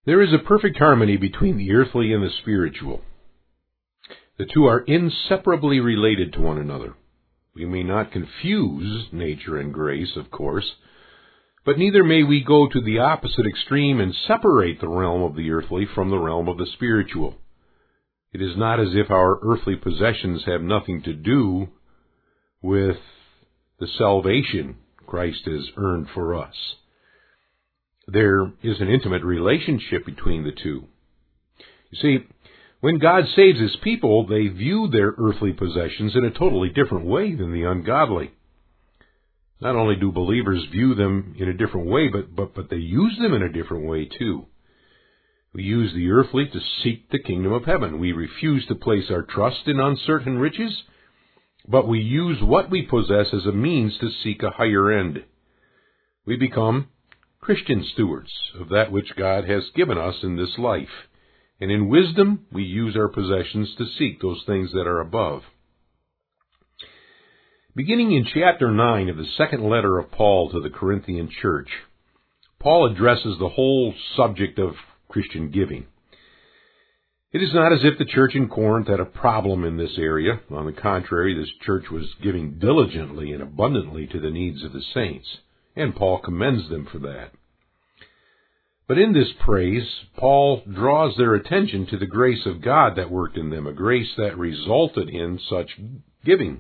There is a perfect harmony between the earthly and the spiritual. The two are inseparably related to one another. We may not confuse nature and grace, of course, but neither may we go to the opposite extreme and separate the realm of the earthly from the realm of the spiritual. It is not as if our earthly possessions have nothing to do with the salvation Christ has earned for us. There is an intimate relationship between the two. You see, when God saves His people, they view their earthly possessions in a totally different way than the ungodly. Not only do believers view them in a different way, but they use them in a different way too. We use the earthly to seek the kingdom of heaven. We refuse to place our trust in uncertain riches, but we use what we possess as a means to seek a higher end. We become Christian stewards of that which God has given us in this life. And in wisdom, we use our possessions to seek those things that are above. Beginning in chapter 9 of the second letter of Paul to the Corinthian church, Paul addresses the whole subject of Christian giving. It is not as if the church in Corinth had a problem in this area. On the contrary, this church was giving diligently and abundantly to the needs of the saints, and Paul commends them for that. But in this praise, Paul draws their attention to the grace of God that worked in them, a grace that resulted in such giving.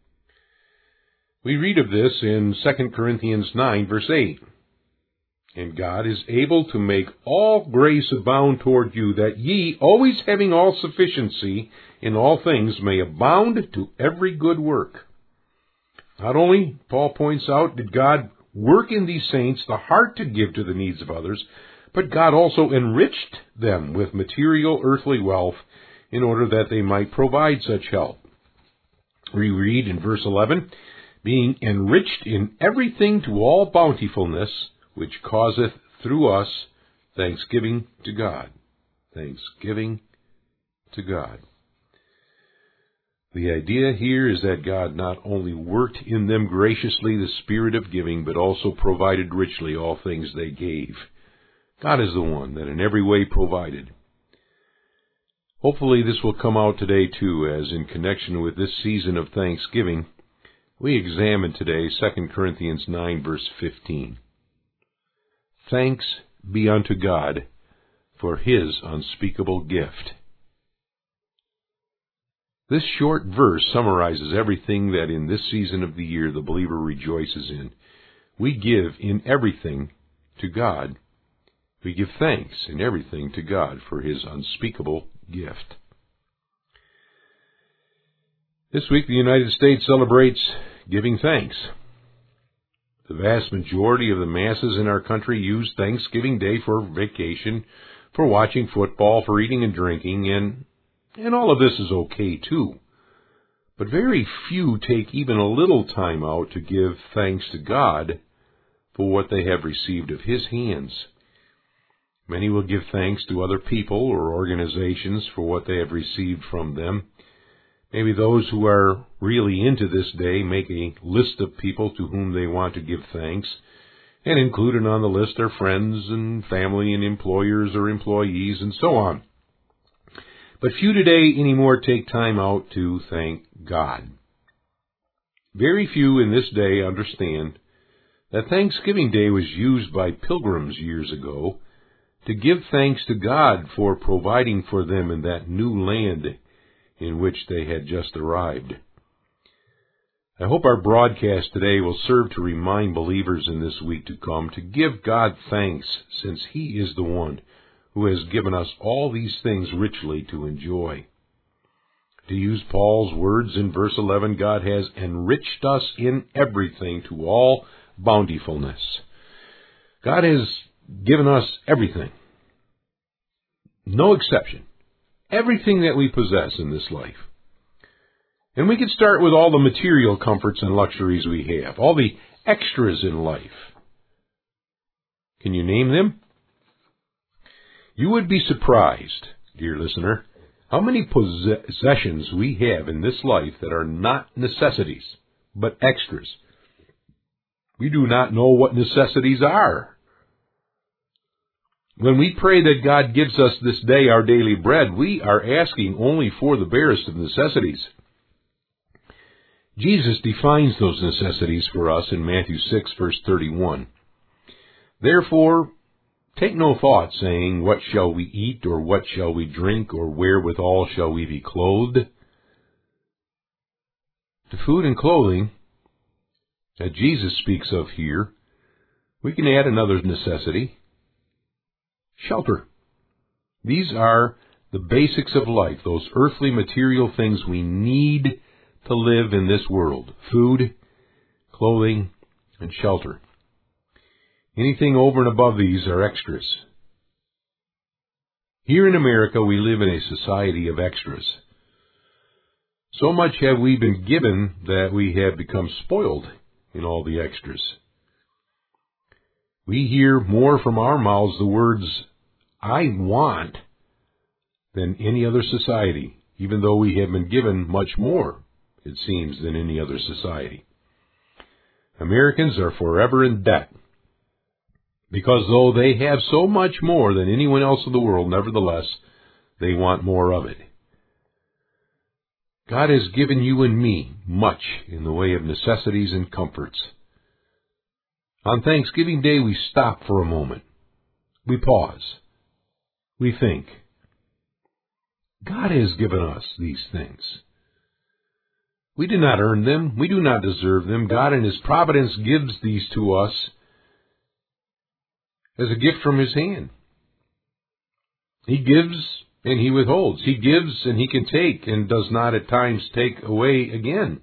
We read of this in 2 Corinthians 9, verse 8. And God is able to make all grace abound toward you, that ye, always having all sufficiency in all things, may abound to every good work. Not only, Paul points out, did God work in these saints the heart to give to the needs of others, but God also enriched them with material earthly wealth in order that they might provide such help. We read in verse 11, being enriched in everything to all bountifulness, which causeth through us thanksgiving to God. Thanksgiving to God. The idea here is that God not only worked in them graciously the spirit of giving, but also provided richly all things they gave. God is the one that in every way provided. Hopefully this will come out today too, as in connection with this season of Thanksgiving, we examine today 2 Corinthians 9, verse 15. Thanks be unto God for His unspeakable gift. This short verse summarizes everything that in this season of the year the believer rejoices in. We give in everything to God. We give thanks in everything to God for His unspeakable gift. This week the United States celebrates giving thanks. The vast majority of the masses in our country use Thanksgiving Day for vacation, for watching football, for eating and drinking, and all of this is okay too. But very few take even a little time out to give thanks to God for what they have received of His hands. Many will give thanks to other people or organizations for what they have received from them. Maybe those who are really into this day make a list of people to whom they want to give thanks, and included on the list are friends and family and employers or employees and so on. But few today anymore take time out to thank God. Very few in this day understand that Thanksgiving Day was used by pilgrims years ago to give thanks to God for providing for them in that new land in which they had just arrived. I hope our broadcast today will serve to remind believers in this week to come to give God thanks, since He is the one who has given us all these things richly to enjoy. To use Paul's words in verse 11, God has enriched us in everything to all bountifulness. God has given us everything. No exception. Everything that we possess in this life. And we can start with all the material comforts and luxuries we have, all the extras in life. Can you name them? You would be surprised, dear listener, how many possessions we have in this life that are not necessities, but extras. We do not know what necessities are. When we pray that God gives us this day our daily bread, we are asking only for the barest of necessities. Jesus defines those necessities for us in Matthew 6, verse 31. Therefore, take no thought, saying, what shall we eat, or what shall we drink, or wherewithal shall we be clothed? To food and clothing that Jesus speaks of here, we can add another necessity: shelter. These are the basics of life, those earthly material things we need to live in this world: food, clothing, and shelter. Anything over and above these are extras. Here in America, we live in a society of extras. So much have we been given that we have become spoiled in all the extras. We hear more from our mouths the words, I want, than any other society, even though we have been given much more, it seems, than any other society. Americans are forever in debt, because though they have so much more than anyone else in the world, nevertheless, they want more of it. God has given you and me much in the way of necessities and comforts. On Thanksgiving Day, we stop for a moment. We pause. We think. God has given us these things. We did not earn them. We do not deserve them. God in His providence gives these to us as a gift from His hand. He gives and He withholds. He gives and He can take and does not at times take away again.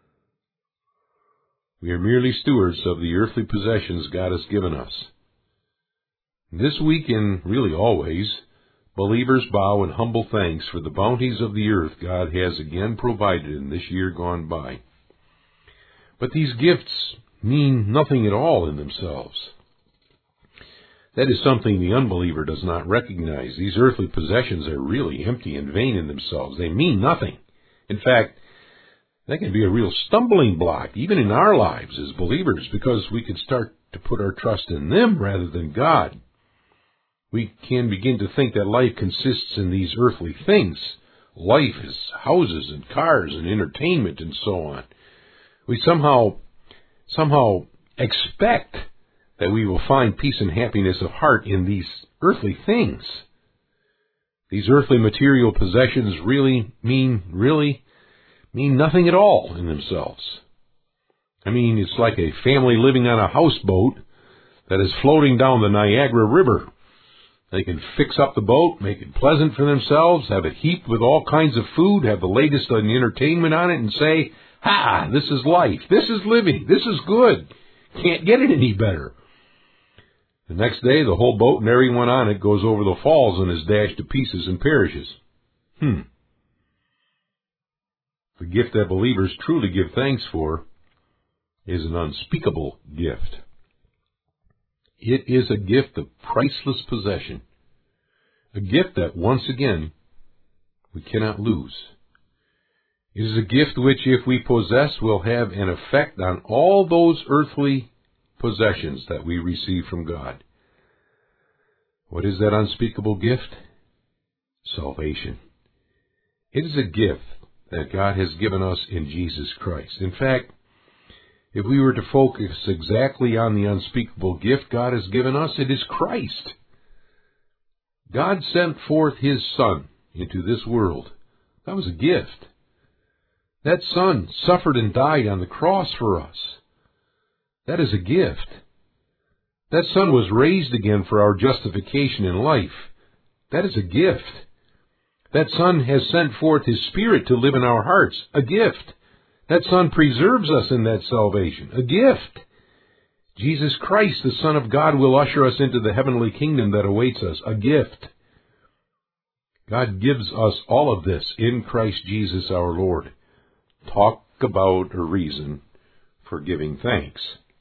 We are merely stewards of the earthly possessions God has given us. This week, and really always, believers bow in humble thanks for the bounties of the earth God has again provided in this year gone by. But these gifts mean nothing at all in themselves. That is something the unbeliever does not recognize. These earthly possessions are really empty and vain in themselves. They mean nothing. In fact, that can be a real stumbling block, even in our lives as believers, because we can start to put our trust in them rather than God. We can begin to think that life consists in these earthly things. Life is houses and cars and entertainment and so on. We somehow expect that we will find peace and happiness of heart in these earthly things. These earthly material possessions really mean nothing at all in themselves. I mean, it's like a family living on a houseboat that is floating down the Niagara River. They can fix up the boat, make it pleasant for themselves, have it heaped with all kinds of food, have the latest on entertainment on it, and say, "Ha, this is life, this is living, this is good. Can't get it any better." The next day, the whole boat and everyone on it goes over the falls and is dashed to pieces and perishes. The gift that believers truly give thanks for is an unspeakable gift. It is a gift of priceless possession, a gift that, once again, we cannot lose. It is a gift which, if we possess, will have an effect on all those earthly possessions that we receive from God. What is that unspeakable gift? Salvation. It is a gift that God has given us in Jesus Christ. In fact, if we were to focus exactly on the unspeakable gift God has given us, it is Christ. God sent forth His Son into this world. That was a gift. That Son suffered and died on the cross for us. That is a gift. That Son was raised again for our justification in life. That is a gift. That Son has sent forth His Spirit to live in our hearts. A gift. That Son preserves us in that salvation. A gift. Jesus Christ, the Son of God, will usher us into the heavenly kingdom that awaits us. A gift. God gives us all of this in Christ Jesus our Lord. Talk about a reason for giving thanks.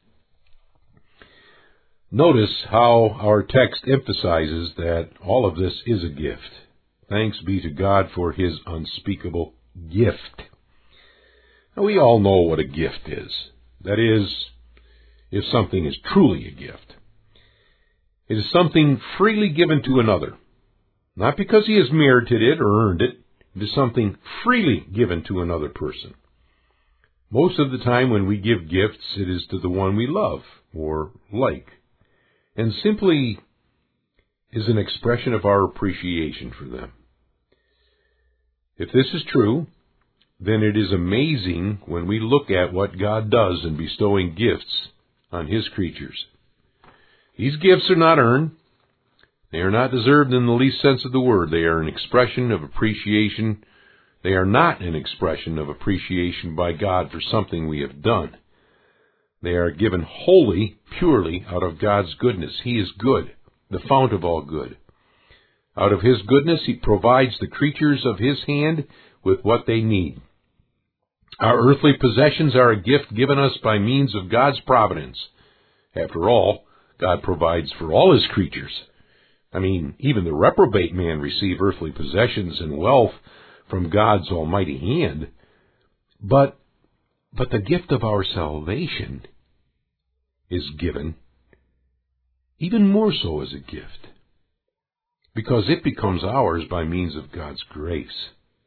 Notice how our text emphasizes that all of this is a gift. Thanks be to God for His unspeakable gift. Now, we all know what a gift is. That is, if something is truly a gift. It is something freely given to another, not because he has merited it or earned it. It is something freely given to another person. Most of the time when we give gifts, it is to the one we love or like, and simply is an expression of our appreciation for them. If this is true, then it is amazing when we look at what God does in bestowing gifts on His creatures. These gifts are not earned. They are not deserved in the least sense of the word. They are an expression of appreciation. They are not an expression of appreciation by God for something we have done. They are given wholly, purely out of God's goodness. He is good, the fount of all good. Out of His goodness, He provides the creatures of His hand with what they need. Our earthly possessions are a gift given us by means of God's providence. After all, God provides for all His creatures. Even the reprobate man receive earthly possessions and wealth from God's almighty hand. But the gift of our salvation is given even more so as a gift, because it becomes ours by means of God's grace.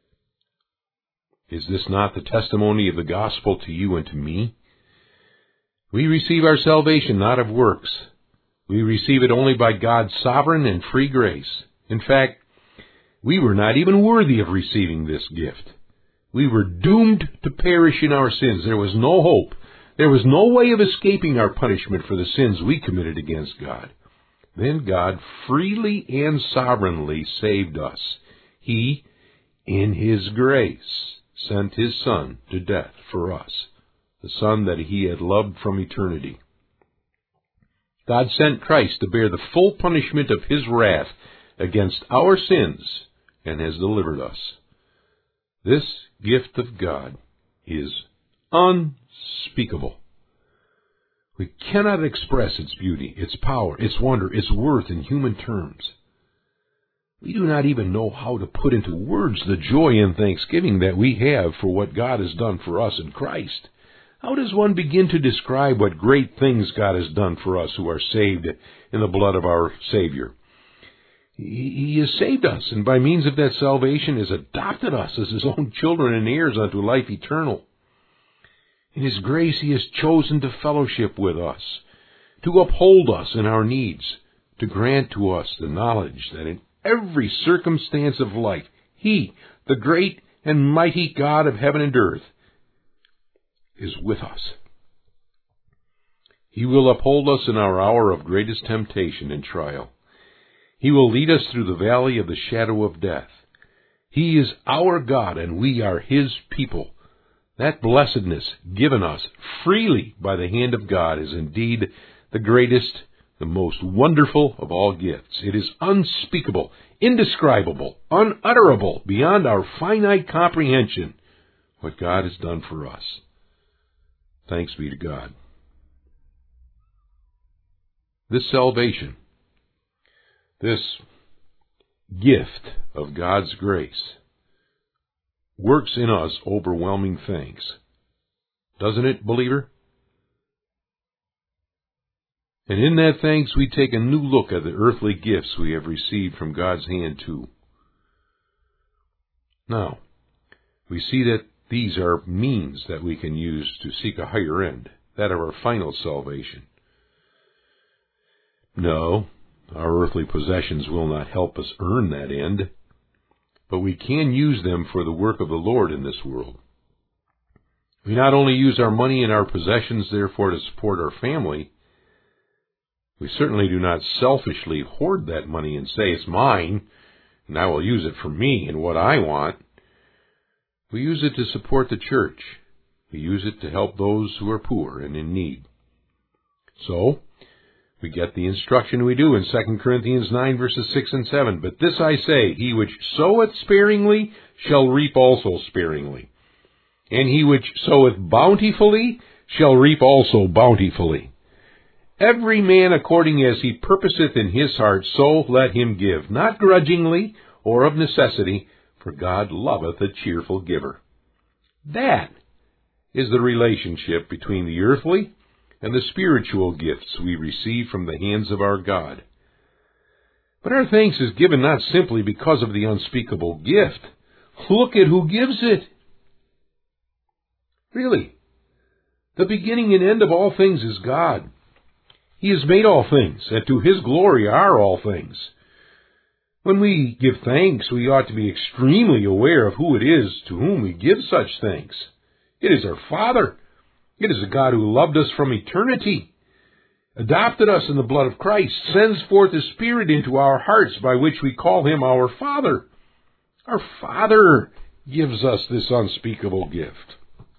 Is this not the testimony of the gospel to you and to me? We receive our salvation not of works. We receive it only by God's sovereign and free grace. In fact, we were not even worthy of receiving this gift. We were doomed to perish in our sins. There was no hope. There was no way of escaping our punishment for the sins we committed against God. Then God freely and sovereignly saved us. He, in His grace, sent His Son to death for us, the Son that He had loved from eternity. God sent Christ to bear the full punishment of His wrath against our sins and has delivered us. This gift of God is unspeakable. We cannot express its beauty, its power, its wonder, its worth in human terms. We do not even know how to put into words the joy and thanksgiving that we have for what God has done for us in Christ. How does one begin to describe what great things God has done for us who are saved in the blood of our Savior? He has saved us, and by means of that salvation has adopted us as His own children and heirs unto life eternal. In His grace He has chosen to fellowship with us, to uphold us in our needs, to grant to us the knowledge that in every circumstance of life, He, the great and mighty God of heaven and earth, is with us. He will uphold us in our hour of greatest temptation and trial. He will lead us through the valley of the shadow of death. He is our God, and we are His people. That blessedness given us freely by the hand of God is indeed the greatest, the most wonderful of all gifts. It is unspeakable, indescribable, unutterable, beyond our finite comprehension, what God has done for us. Thanks be to God. This salvation, this gift of God's grace, works in us overwhelming things. Doesn't it, believer? And in that thanks we take a new look at the earthly gifts we have received from God's hand too. Now, we see that these are means that we can use to seek a higher end, that of our final salvation. No, our earthly possessions will not help us earn that end, but we can use them for the work of the Lord in this world. We not only use our money and our possessions, therefore, to support our family. We certainly do not selfishly hoard that money and say, it's mine, and I will use it for me and what I want. We use it to support the church. We use it to help those who are poor and in need. So, we get the instruction we do in 2 Corinthians 9, verses 6 and 7. But this I say, he which soweth sparingly shall reap also sparingly. And he which soweth bountifully shall reap also bountifully. Every man according as he purposeth in his heart, so let him give, not grudgingly or of necessity, for God loveth a cheerful giver. That is the relationship between the earthly and the spiritual gifts we receive from the hands of our God. But our thanks is given not simply because of the unspeakable gift. Look at who gives it. Really, the beginning and end of all things is God. He has made all things, and to His glory are all things. When we give thanks, we ought to be extremely aware of who it is to whom we give such thanks. It is our Father. It is a God who loved us from eternity, adopted us in the blood of Christ, sends forth His Spirit into our hearts by which we call Him our Father. Our Father gives us this unspeakable gift.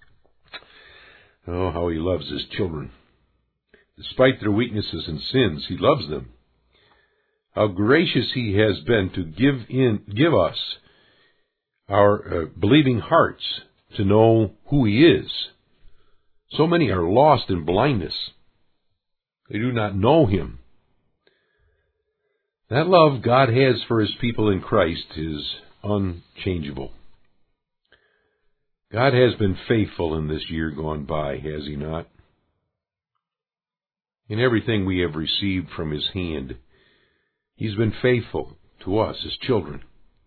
Oh, how He loves His children. Despite their weaknesses and sins, He loves them. How gracious He has been to give us our believing hearts to know who He is. So many are lost in blindness. They do not know Him. That love God has for His people in Christ is unchangeable. God has been faithful in this year gone by, has He not? In everything we have received from His hand, He's been faithful to us as children.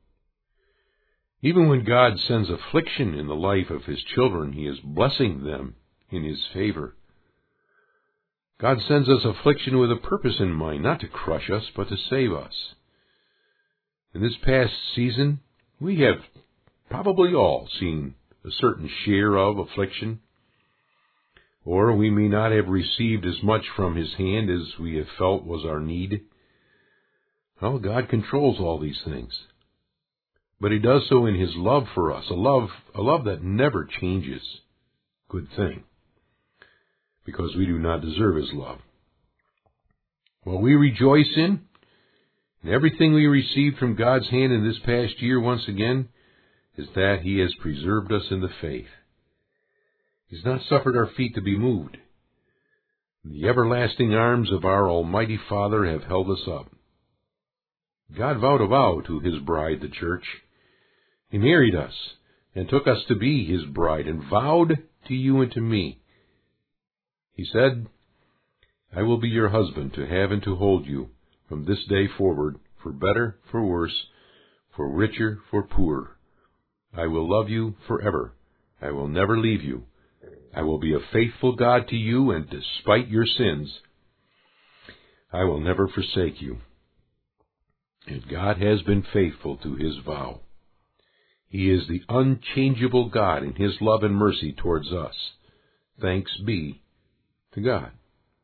Even when God sends affliction in the life of His children, He is blessing them in His favor. God sends us affliction with a purpose in mind, not to crush us, but to save us. In this past season, we have probably all seen a certain share of affliction, or we may not have received as much from His hand as we have felt was our need. Well, God controls all these things, but He does so in His love for us, a love that never changes. Good thing, because we do not deserve His love. What we rejoice in, and everything we received from God's hand in this past year once again, is that He has preserved us in the faith. He's not suffered our feet to be moved. The everlasting arms of our Almighty Father have held us up. God vowed a vow to His bride, the church. He married us and took us to be His bride and vowed to you and to me. He said, I will be your husband to have and to hold you from this day forward, for better, for worse, for richer, for poorer. I will love you forever. I will never leave you. I will be a faithful God to you, and despite your sins, I will never forsake you. And God has been faithful to His vow. He is the unchangeable God in His love and mercy towards us. Thanks be to God.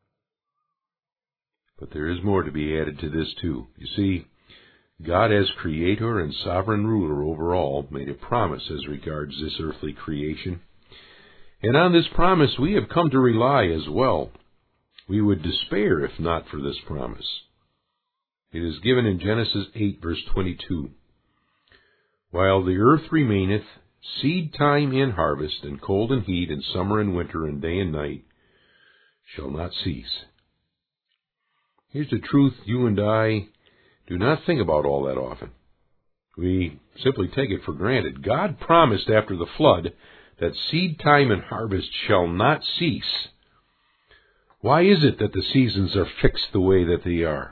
But there is more to be added to this too. You see, God as Creator and sovereign ruler over all made a promise as regards this earthly creation. And on this promise we have come to rely as well. We would despair if not for this promise. It is given in Genesis 8, verse 22. While the earth remaineth, seed time and harvest, and cold and heat, and summer and winter, and day and night, shall not cease. Here's the truth you and I do not think about all that often. We simply take it for granted. God promised after the flood that seed time and harvest shall not cease. Why is it that the seasons are fixed the way that they are?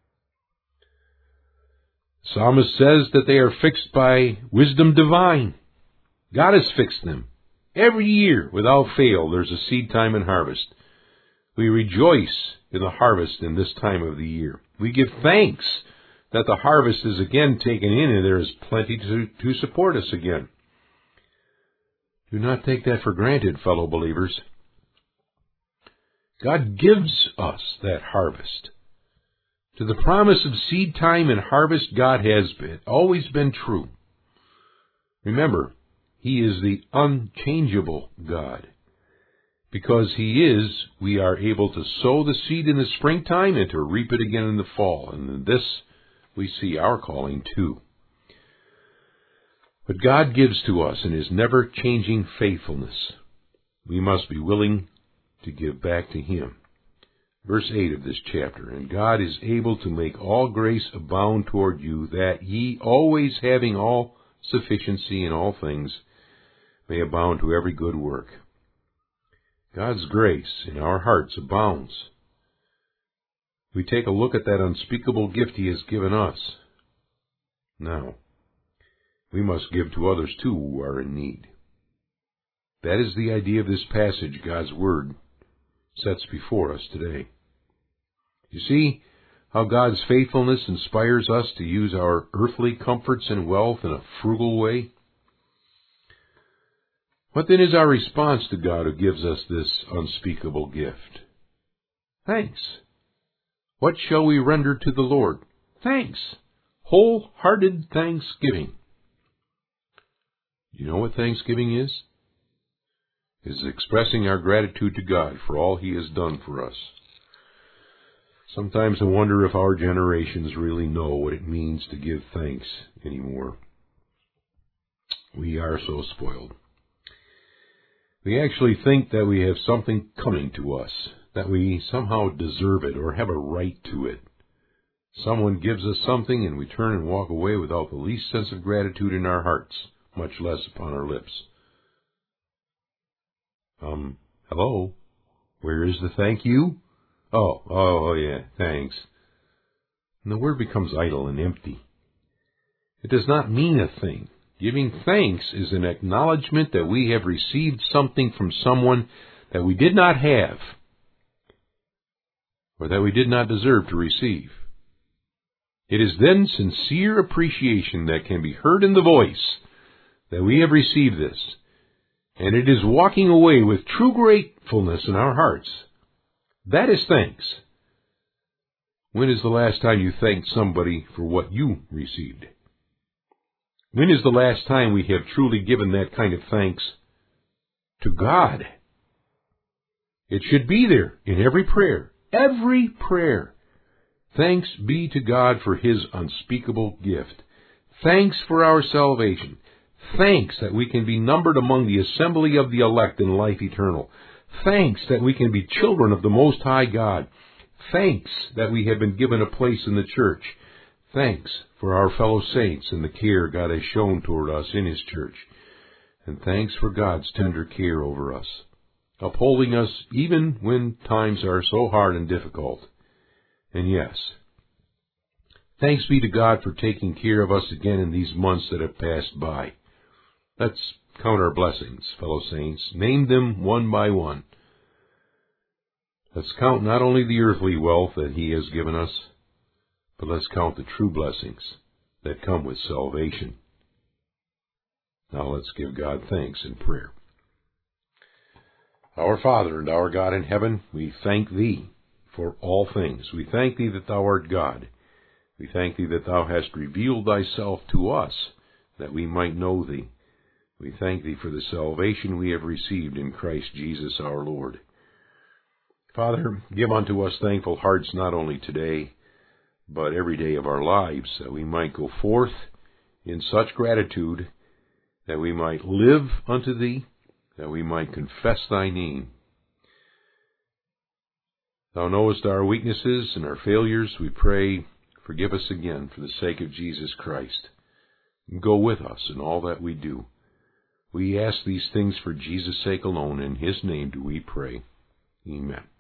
Psalmist says that they are fixed by wisdom divine. God has fixed them. Every year, without fail, there's a seed time and harvest. We rejoice in the harvest in this time of the year. We give thanks that the harvest is again taken in and there is plenty to support us again. Do not take that for granted, fellow believers. God gives us that harvest. To the promise of seed time and harvest, God has always been true. Remember, He is the unchangeable God. Because He is, we are able to sow the seed in the springtime and to reap it again in the fall. And in this, we see our calling too. But God gives to us in His never-changing faithfulness. We must be willing to give back to Him. Verse 8 of this chapter, and God is able to make all grace abound toward you, that ye, always having all sufficiency in all things, may abound to every good work. God's grace in our hearts abounds. we take a look at that unspeakable gift He has given us. Now, we must give to others too who are in need. That is the idea of this passage God's Word sets before us today. You see how God's faithfulness inspires us to use our earthly comforts and wealth in a frugal way? What then is our response to God who gives us this unspeakable gift? Thanks. What shall we render to the Lord? Thanks. Wholehearted thanksgiving. You know what thanksgiving is? It is expressing our gratitude to God for all He has done for us. Sometimes I wonder if our generations really know what it means to give thanks anymore. We are so spoiled. We actually think that we have something coming to us, that we somehow deserve it or have a right to it. Someone gives us something and we turn and walk away without the least sense of gratitude in our hearts, much less upon our lips. Hello? Where is the thank you? Oh, yeah, thanks. And the word becomes idle and empty. It does not mean a thing. Giving thanks is an acknowledgement that we have received something from someone that we did not have, or that we did not deserve to receive. It is then sincere appreciation that can be heard in the voice that we have received this, and it is walking away with true gratefulness in our hearts. That is thanks. When is the last time you thanked somebody for what you received? When is the last time we have truly given that kind of thanks to God? It should be there in every prayer. Every prayer. Thanks be to God for His unspeakable gift. Thanks for our salvation. Thanks that we can be numbered among the assembly of the elect in life eternal. Thanks that we can be children of the Most High God. Thanks that we have been given a place in the church. Thanks for our fellow saints and the care God has shown toward us in His church. And thanks for God's tender care over us, upholding us even when times are so hard and difficult. And yes, thanks be to God for taking care of us again in these months that have passed by. Let's count our blessings, fellow saints. Name them one by one. Let's count not only the earthly wealth that He has given us, but let's count the true blessings that come with salvation. Now let's give God thanks in prayer. Our Father and our God in heaven, we thank Thee for all things. We thank Thee that Thou art God. We thank Thee that Thou hast revealed Thyself to us, that we might know Thee. We thank Thee for the salvation we have received in Christ Jesus our Lord. Father, give unto us thankful hearts not only today, but every day of our lives, that we might go forth in such gratitude, that we might live unto Thee, that we might confess Thy name. Thou knowest our weaknesses and our failures. We pray, forgive us again for the sake of Jesus Christ. Go with us in all that we do. We ask these things for Jesus' sake alone. In His name do we pray. Amen.